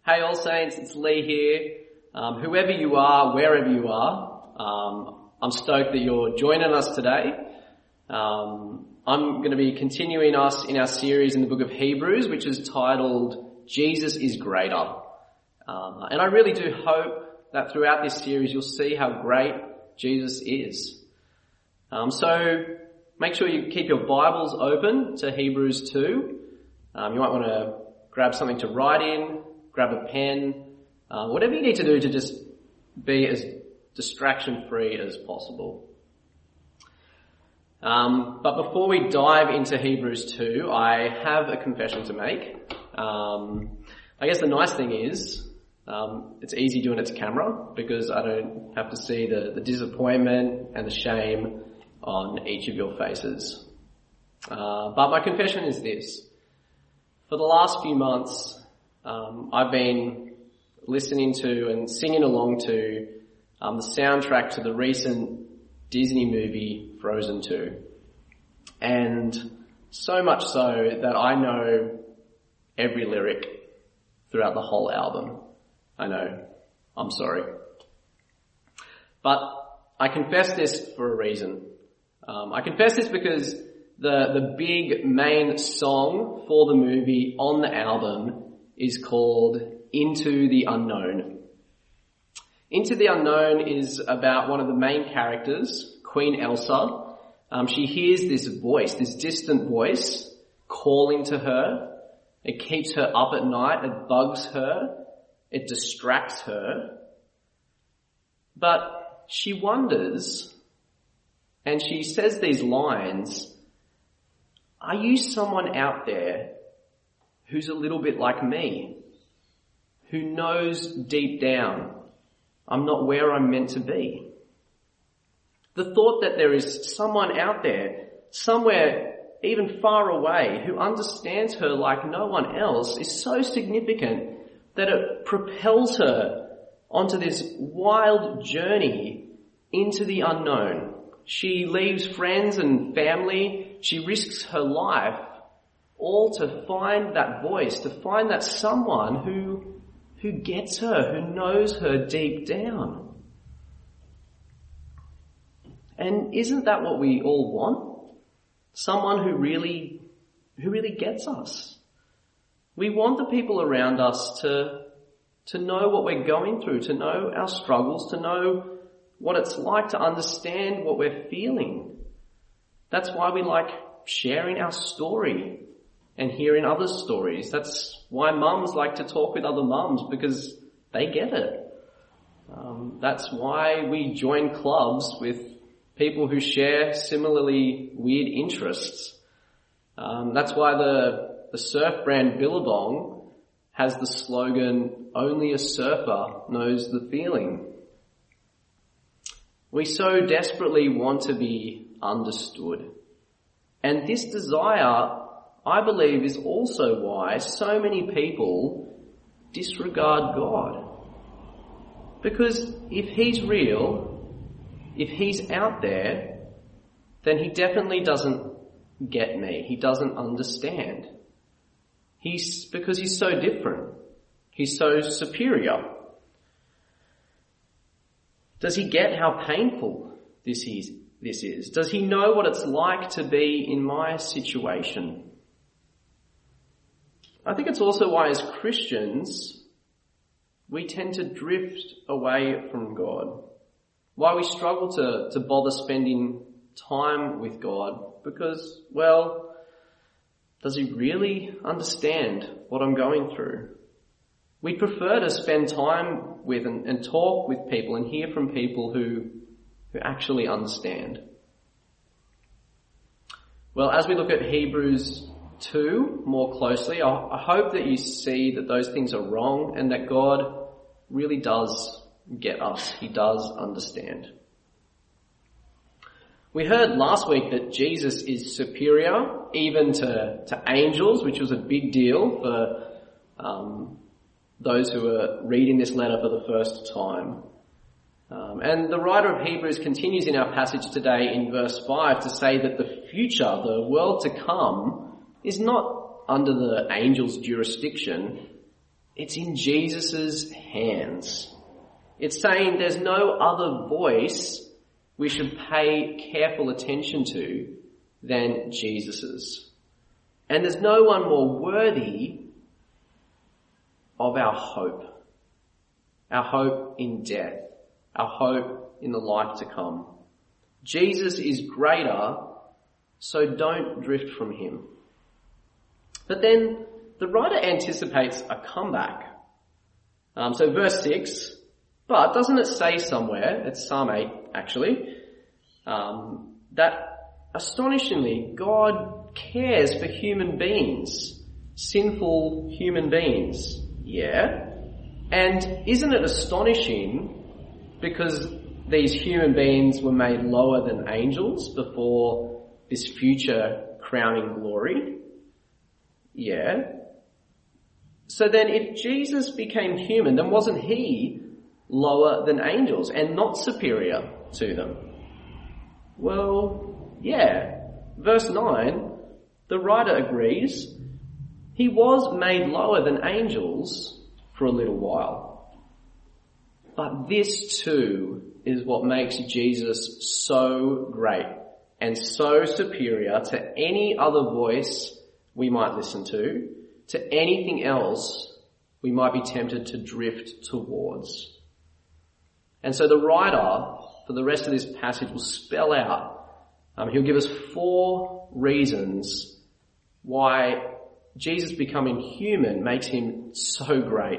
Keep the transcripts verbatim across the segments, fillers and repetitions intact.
Hey All Saints, it's Lee here. Um, whoever you are, wherever you are, um, I'm stoked that you're joining us today. Um, I'm going to be continuing us in our series in the book of Hebrews, which is titled Jesus is Greater. Um, and I really do hope that throughout this series you'll see how great Jesus is. Um, so make sure you keep your Bibles open to Hebrews two. Um, you might want to grab something to write in, grab a pen, uh, whatever you need to do to just be as distraction-free as possible. Um, but before we dive into Hebrews two, I have a confession to make. Um, I guess the nice thing is um, it's easy doing it to camera because I don't have to see the, the disappointment and the shame on each of your faces. Uh, but my confession is this. For the last few months, um, I've been listening to and singing along to um, the soundtrack to the recent Disney movie Frozen two. And so much so that I know every lyric throughout the whole album. I know. I'm sorry. But I confess this for a reason. Um, I confess this because the, the big main song for the movie on the album is called Into the Unknown. Into the Unknown is about one of the main characters, Queen Elsa. Um, she hears this voice, this distant voice calling to her. It keeps her up at night. It bugs her. It distracts her. But she wonders, and she says these lines, are you someone out there who's a little bit like me, who knows deep down I'm not where I'm meant to be? The thought that there is someone out there, somewhere even far away, who understands her like no one else is so significant that it propels her onto this wild journey into the unknown. She leaves friends and family. She risks her life all to find that voice, to find that someone who, who gets her, who knows her deep down. And isn't that what we all want? Someone who really, who really gets us. We want the people around us to, to know what we're going through, to know our struggles, to know what it's like, to understand what we're feeling. That's why we like sharing our story and hearing others' stories. That's why mums like to talk with other mums, because they get it. Um, that's why we join clubs with people who share similarly weird interests. Um, that's why the, the surf brand Billabong has the slogan, only a surfer knows the feeling. We so desperately want to be understood. And this desire, I believe, is also why so many people disregard God. Because if He's real, if He's out there, then He definitely doesn't get me. He doesn't understand. He's, because He's so different. He's so superior. Does He get how painful this is? This is? Does He know what it's like to be in my situation? I think it's also why as Christians, we tend to drift away from God. Why we struggle to, to bother spending time with God. Because, well, does He really understand what I'm going through? We prefer to spend time with and, and talk with people and hear from people who, who actually understand. Well, as we look at Hebrews two more closely, I, I hope that you see that those things are wrong and that God really does get us. He does understand. We heard last week that Jesus is superior even to, to angels, which was a big deal for um, those who are reading this letter for the first time. Um, and the writer of Hebrews continues in our passage today in verse five to say that the future, the world to come, is not under the angels' jurisdiction, It's in Jesus' hands. It's saying there's no other voice we should pay careful attention to than Jesus's. And there's no one more worthy of our hope. Our hope in death. Our hope in the life to come. Jesus is greater, so don't drift from him. But then the writer anticipates a comeback. Um, so verse six, but doesn't it say somewhere, it's Psalm eight actually, um, that astonishingly God cares for human beings, sinful human beings. Yeah. And isn't it astonishing because these human beings were made lower than angels before this future crowning glory? Yeah. So then if Jesus became human, then wasn't he lower than angels and not superior to them? Well, yeah. Verse nine, the writer agrees. He was made lower than angels for a little while. But this too is what makes Jesus so great and so superior to any other voice we might listen to, to anything else we might be tempted to drift towards. And so the writer, for the rest of this passage, will spell out, um, he'll give us four reasons why Jesus becoming human makes him so great.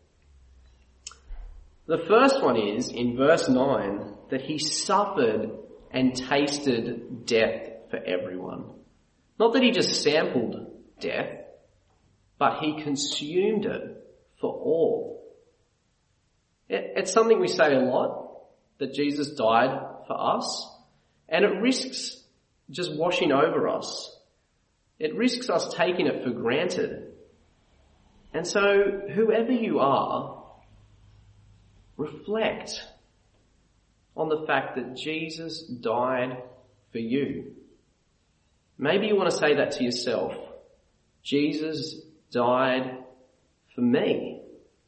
The first one is, in verse nine, that he suffered and tasted death for everyone. Not that he just sampled death, but he consumed it for all. It's something we say a lot, that Jesus died for us, and it risks just washing over us. It risks us taking it for granted. And so, whoever you are, reflect on the fact that Jesus died for you. Maybe you want to say that to yourself. Jesus died for me.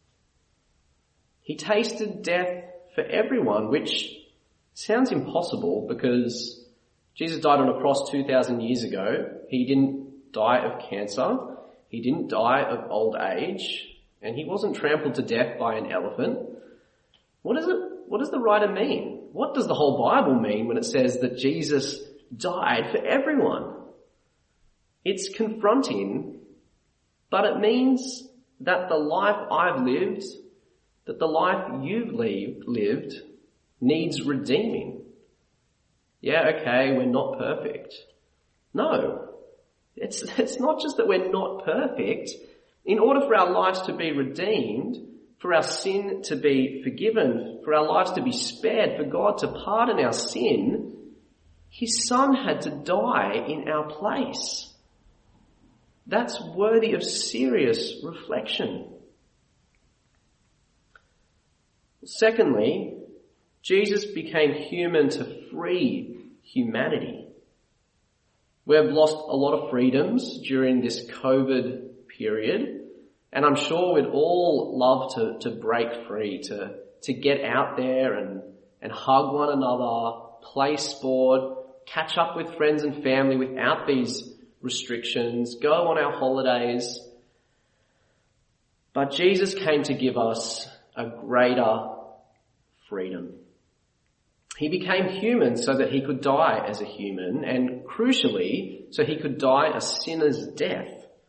He tasted death for everyone, which sounds impossible because Jesus died on a cross two thousand years ago. He didn't die of cancer. He didn't die of old age. And he wasn't trampled to death by an elephant. What is it? What does the writer mean? What does the whole Bible mean when it says that Jesus died for everyone? It's confronting, but it means that the life I've lived, that the life you've lived, needs redeeming. Yeah, okay, we're not perfect. No, it's, it's not just that we're not perfect. In order for our lives to be redeemed, for our sin to be forgiven, for our lives to be spared, for God to pardon our sin, his son had to die in our place. That's worthy of serious reflection. Secondly, Jesus became human to free humanity. We've lost a lot of freedoms during this COVID period, and I'm sure we'd all love to, to break free, to, to get out there and, and hug one another, play sport, catch up with friends and family without these restrictions, go on our holidays. But Jesus came to give us a greater freedom. He became human so that he could die as a human, and crucially, so he could die a sinner's death.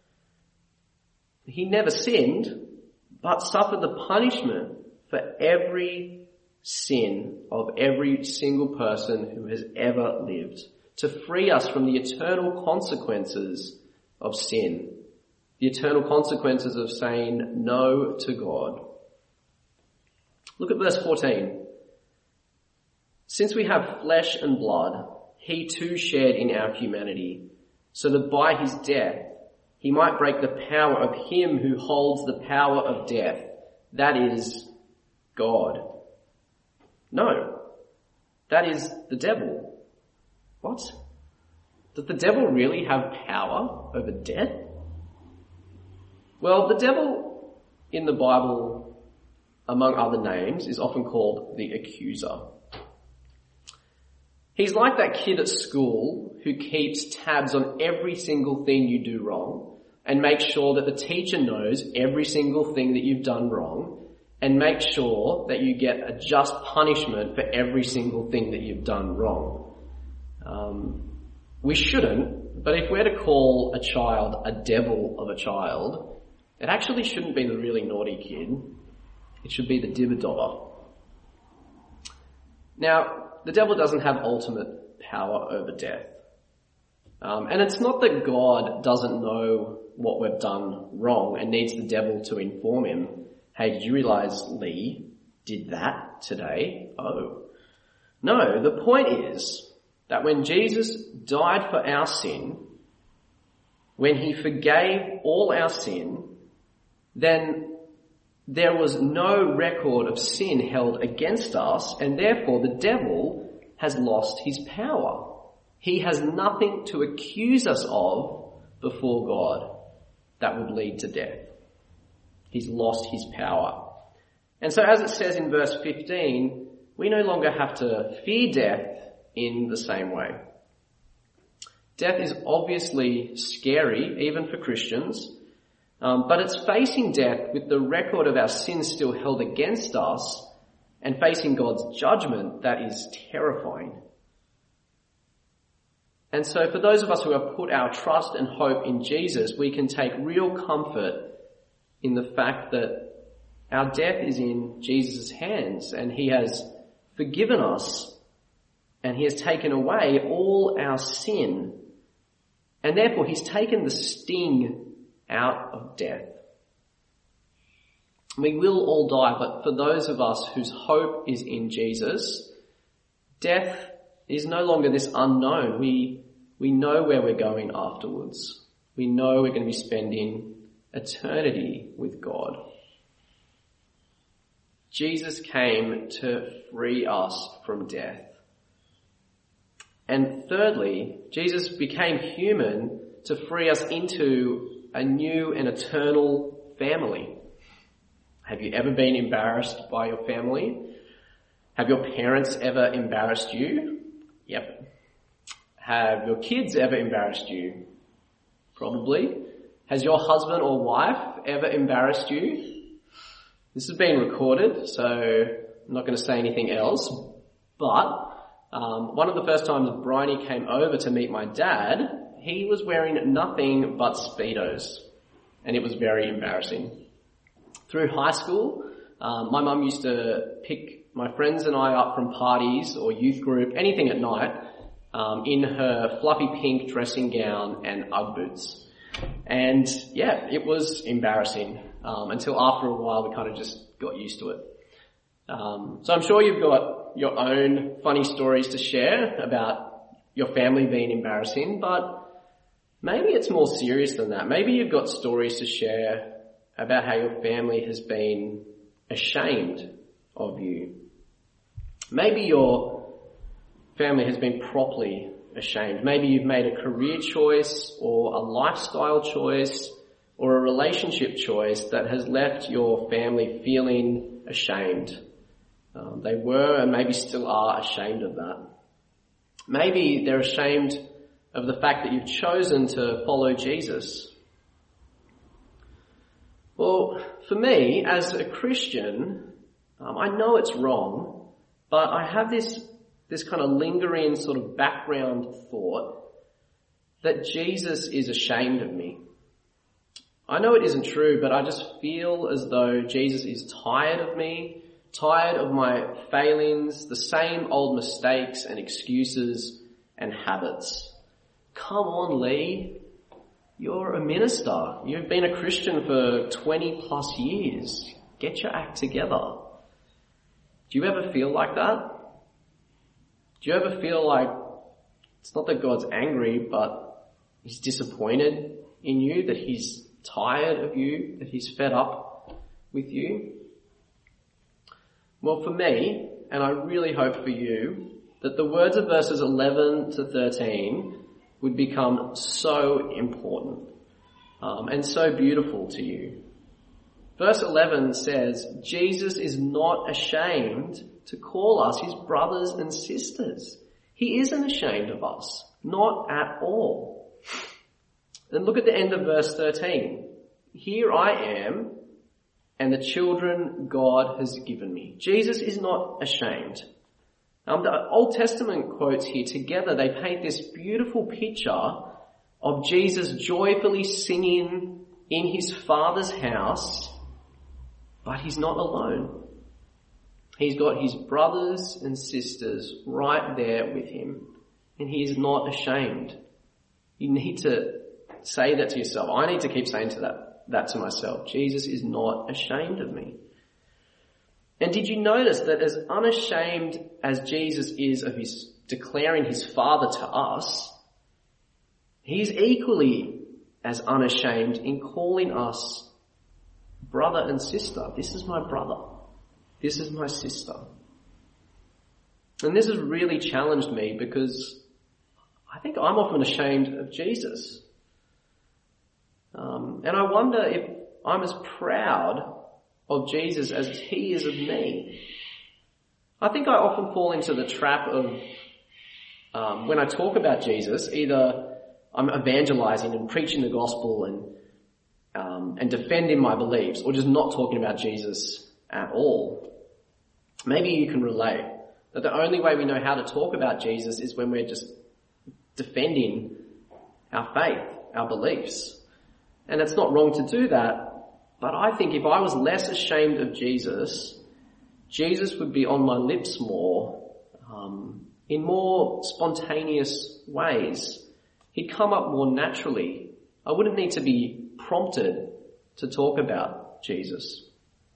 He never sinned, but suffered the punishment for every sin of every single person who has ever lived, to free us from the eternal consequences of sin, the eternal consequences of saying no to God. Look at verse fourteen. Since we have flesh and blood, he too shared in our humanity, so that by his death he might break the power of him who holds the power of death, that is, God. No, that is the devil. What? Does the devil really have power over death? Well, the devil in the Bible, among other names, is often called the accuser. He's like that kid at school who keeps tabs on every single thing you do wrong and makes sure that the teacher knows every single thing that you've done wrong and makes sure that you get a just punishment for every single thing that you've done wrong. Um, we shouldn't, but if we're to call a child a devil of a child, it actually shouldn't be the really naughty kid. It should be the dibber-dobber. Now, the devil doesn't have ultimate power over death. Um, and it's not that God doesn't know what we've done wrong and needs the devil to inform him. Hey, did you realize Lee did that today? Oh. No, the point is that when Jesus died for our sin, when he forgave all our sin, then there was no record of sin held against us, and therefore the devil has lost his power. He has nothing to accuse us of before God that would lead to death. He's lost his power. And so as it says in verse fifteen, we no longer have to fear death in the same way. Death is obviously scary, even for Christians, Um, but it's facing death with the record of our sins still held against us and facing God's judgment that is terrifying. And so for those of us who have put our trust and hope in Jesus, we can take real comfort in the fact that our death is in Jesus' hands and he has forgiven us and he has taken away all our sin. And therefore he's taken the sting out of death. We will all die, but for those of us whose hope is in Jesus, death is no longer this unknown. We, we know where we're going afterwards. We know we're going to be spending eternity with God. Jesus came to free us from death. And thirdly, Jesus became human to free us into a new and eternal family. Have you ever been embarrassed by your family? Have your parents ever embarrassed you? Yep. Have your kids ever embarrassed you? Probably. Has your husband or wife ever embarrassed you? This has been recorded, so I'm not going to say anything else, but um, one of the first times Bryony came over to meet my dad, he was wearing nothing but Speedos, and it was very embarrassing. Through high school, um, my mum used to pick my friends and I up from parties or youth group, anything at night, um, in her fluffy pink dressing gown and Ugg boots. And yeah, it was embarrassing um, until after a while we kind of just got used to it. Um, so I'm sure you've got your own funny stories to share about your family being embarrassing, but maybe it's more serious than that. Maybe you've got stories to share about how your family has been ashamed of you. Maybe your family has been properly ashamed. Maybe you've made a career choice or a lifestyle choice or a relationship choice that has left your family feeling ashamed. Um, they were and maybe still are ashamed of that. Maybe they're ashamed of the fact that you've chosen to follow Jesus. Well, for me, as a Christian, um, I know it's wrong, but I have this, this kind of lingering sort of background thought that Jesus is ashamed of me. I know it isn't true, but I just feel as though Jesus is tired of me, tired of my failings, the same old mistakes and excuses and habits. Come on, Lee. You're a minister. You've been a Christian for twenty plus years. Get your act together. Do you ever feel like that? Do you ever feel like it's not that God's angry, but he's disappointed in you, that he's tired of you, that he's fed up with you? Well, for me, and I really hope for you, that the words of verses eleven to thirteen would become so important um, and so beautiful to you. Verse eleven says, Jesus is not ashamed to call us his brothers and sisters. He isn't ashamed of us. Not at all. And look at the end of verse thirteen. Here I am, and the children God has given me. Jesus is not ashamed. Um, the Old Testament quotes here together, they paint this beautiful picture of Jesus joyfully singing in his Father's house, but he's not alone. He's got his brothers and sisters right there with him, and he is not ashamed. You need to say that to yourself. I need to keep saying to that, that to myself. Jesus is not ashamed of me. And did you notice that as unashamed as Jesus is of his declaring his Father to us, he's equally as unashamed in calling us brother and sister. This is my brother. This is my sister. And this has really challenged me because I think I'm often ashamed of Jesus. Um, and I wonder if I'm as proud of Jesus as he is of me. I think I often fall into the trap of um, when I talk about Jesus, either I'm evangelizing and preaching the gospel and um, and defending my beliefs, or just not talking about Jesus at all. Maybe you can relate that the only way we know how to talk about Jesus is when we're just defending our faith, our beliefs. And it's not wrong to do that, but I think if I was less ashamed of Jesus, Jesus would be on my lips more, um, in more spontaneous ways. He'd come up more naturally. I wouldn't need to be prompted to talk about Jesus.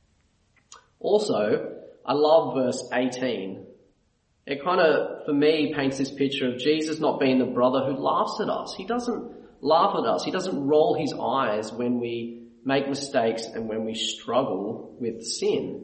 Also, I love verse eighteen. It kind of, for me, paints this picture of Jesus not being the brother who laughs at us. He doesn't laugh at us. He doesn't roll his eyes when we make mistakes and when we struggle with sin.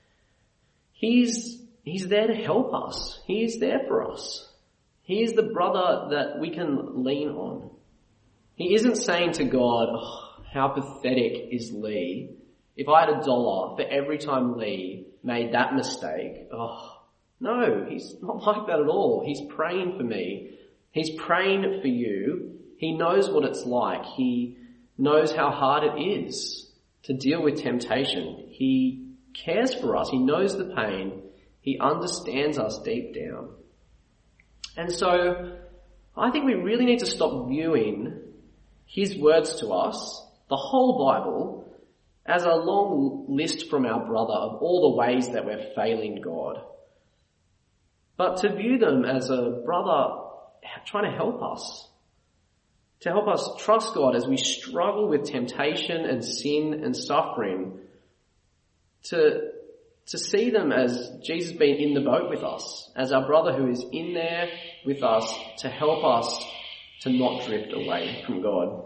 He's, he's there to help us. He is there for us. He is the brother that we can lean on. He isn't saying to God, oh, how pathetic is Lee? If I had a dollar for every time Lee made that mistake, oh, no, he's not like that at all. He's praying for me. He's praying for you. He knows what it's like. He knows how hard it is to deal with temptation. He cares for us. He knows the pain. He understands us deep down. And so I think we really need to stop viewing his words to us, the whole Bible, as a long list from our brother of all the ways that we're failing God. But to view them as a brother trying to help us. To help us trust God as we struggle with temptation and sin and suffering. To, to see them as Jesus being in the boat with us. As our brother who is in there with us to help us to not drift away from God.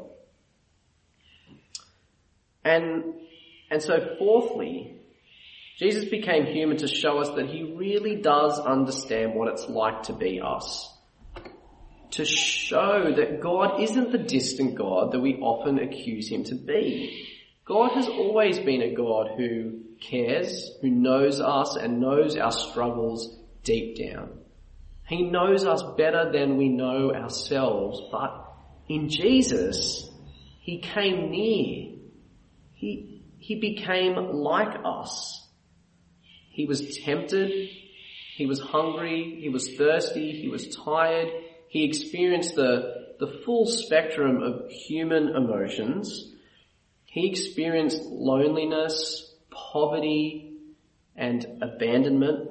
And, and so fourthly, Jesus became human to show us that he really does understand what it's like to be us. To show that God isn't the distant God that we often accuse him to be. God has always been a God who cares, who knows us and knows our struggles deep down. He knows us better than we know ourselves, but in Jesus, he came near. He, he became like us. He was tempted, he was hungry, he was thirsty, he was tired. He experienced the, the full spectrum of human emotions. He experienced loneliness, poverty, and abandonment.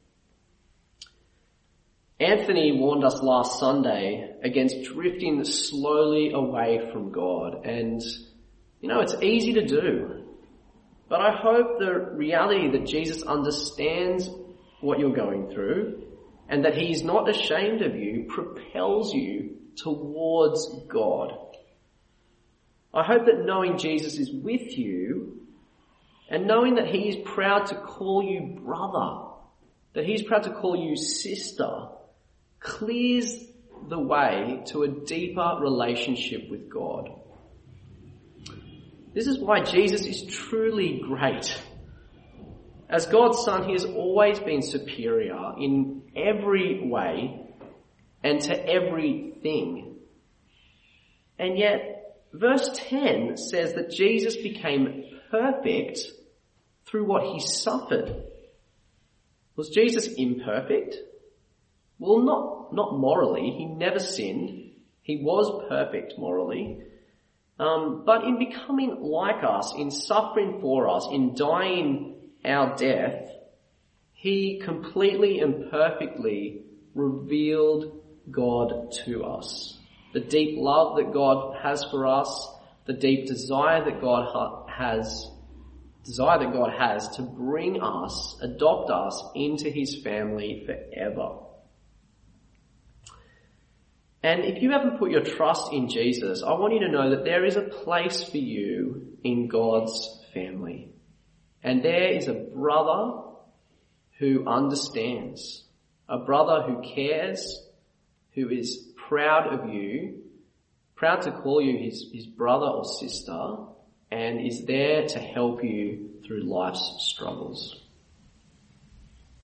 Anthony warned us last Sunday against drifting slowly away from God. And, you know, it's easy to do. But I hope the reality that Jesus understands what you're going through and that he's not ashamed of you propels you towards God. I hope that knowing Jesus is with you and knowing that he is proud to call you brother, that he's proud to call you sister, clears the way to a deeper relationship with God. This is why Jesus is truly great. As God's Son, he has always been superior in every way and to everything. And yet, verse ten says that Jesus became perfect through what he suffered. Was Jesus imperfect? Well, not, not morally. He never sinned. He was perfect morally. Um, but in becoming like us, in suffering for us, in dying our death, he completely and perfectly revealed God to us. The deep love that God has for us, the deep desire that God ha- has, desire that God has to bring us, adopt us into his family forever. And if you haven't put your trust in Jesus, I want you to know that there is a place for you in God's family. And there is a brother who understands, a brother who cares, who is proud of you, proud to call you his, his brother or sister, and is there to help you through life's struggles.